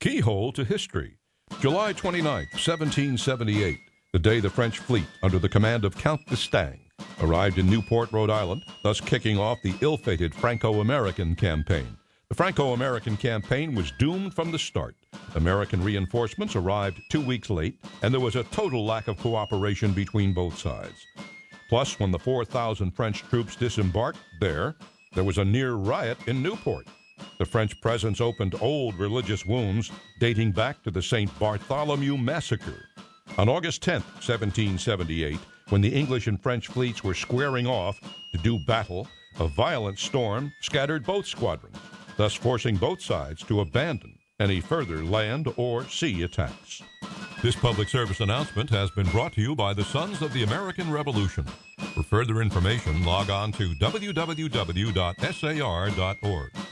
Keyhole to History. July 29, 1778, the day the French fleet, under the command of Count d'Estaing, arrived in Newport, Rhode Island, thus kicking off the ill-fated Franco-American campaign. The Franco-American campaign was doomed from the start. American reinforcements arrived 2 weeks late, and there was a total lack of cooperation between both sides. Plus, when the 4,000 French troops disembarked there was a near riot in Newport. The French presence opened old religious wounds dating back to the St. Bartholomew Massacre. On August 10, 1778, when the English and French fleets were squaring off to do battle, a violent storm scattered both squadrons, thus forcing both sides to abandon any further land or sea attacks. This public service announcement has been brought to you by the Sons of the American Revolution. For further information, log on to www.sar.org.